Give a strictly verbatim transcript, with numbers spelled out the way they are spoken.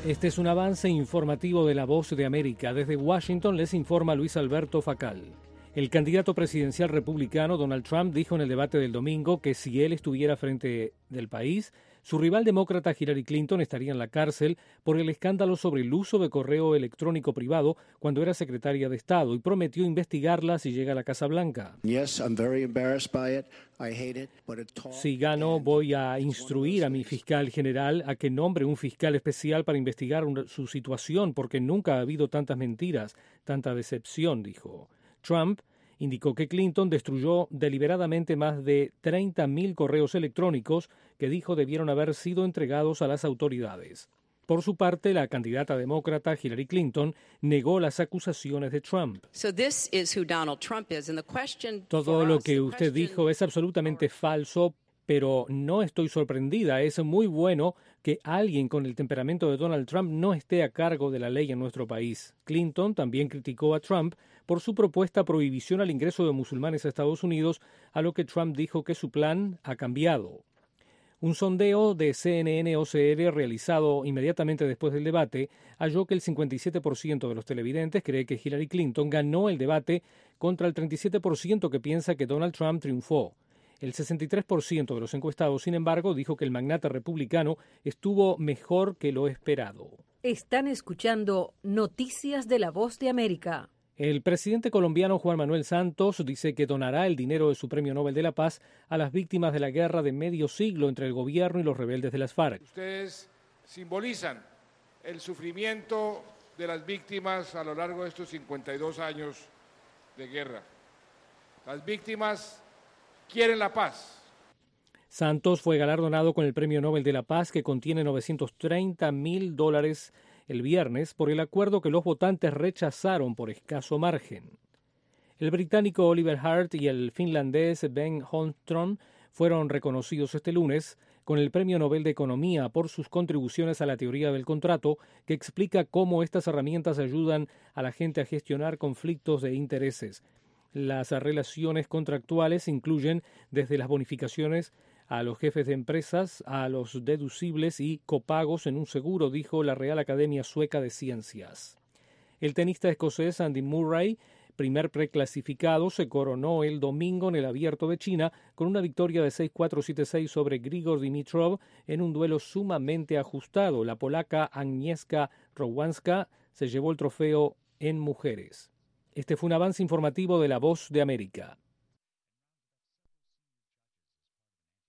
Este es un avance informativo de La Voz de América. Desde Washington les informa Luis Alberto Facal. El candidato presidencial republicano Donald Trump dijo en el debate del domingo que si él estuviera frente del país, su rival demócrata Hillary Clinton estaría en la cárcel por el escándalo sobre el uso de correo electrónico privado cuando era secretaria de Estado, y prometió investigarla si llega a la Casa Blanca. Si gano, voy a instruir a mi fiscal general a que nombre un fiscal especial para investigar su situación, porque nunca ha habido tantas mentiras, tanta decepción, dijo. Trump indicó que Clinton destruyó deliberadamente más de treinta mil correos electrónicos que dijo debieron haber sido entregados a las autoridades. Por su parte, la candidata demócrata Hillary Clinton negó las acusaciones de Trump. Todo lo que usted dijo es absolutamente falso, pero no estoy sorprendida. Es muy bueno que alguien con el temperamento de Donald Trump no esté a cargo de la ley en nuestro país. Clinton también criticó a Trump por su propuesta prohibición al ingreso de musulmanes a Estados Unidos, a lo que Trump dijo que su plan ha cambiado. Un sondeo de C N N O C R realizado inmediatamente después del debate halló que el cincuenta y siete por ciento de los televidentes cree que Hillary Clinton ganó el debate contra el treinta y siete por ciento que piensa que Donald Trump triunfó. El sesenta y tres por ciento de los encuestados, sin embargo, dijo que el magnate republicano estuvo mejor que lo esperado. Están escuchando Noticias de La Voz de América. El presidente colombiano Juan Manuel Santos dice que donará el dinero de su Premio Nobel de la Paz a las víctimas de la guerra de medio siglo entre el gobierno y los rebeldes de las FARC. Ustedes simbolizan el sufrimiento de las víctimas a lo largo de estos cincuenta y dos años de guerra. Las víctimas quieren la paz. Santos fue galardonado con el Premio Nobel de la Paz, que contiene novecientos treinta mil dólares el viernes, por el acuerdo que los votantes rechazaron por escaso margen. El británico Oliver Hart y el finlandés Ben Holmström fueron reconocidos este lunes con el Premio Nobel de Economía por sus contribuciones a la teoría del contrato, que explica cómo estas herramientas ayudan a la gente a gestionar conflictos de intereses. Las relaciones contractuales incluyen desde las bonificaciones a los jefes de empresas, a los deducibles y copagos en un seguro, dijo la Real Academia Sueca de Ciencias. El tenista escocés Andy Murray, primer preclasificado, se coronó el domingo en el Abierto de China con una victoria de seis cuatro siete seis sobre Grigor Dimitrov en un duelo sumamente ajustado. La polaca Agnieszka Rowanska se llevó el trofeo en mujeres. Este fue un avance informativo de La Voz de América.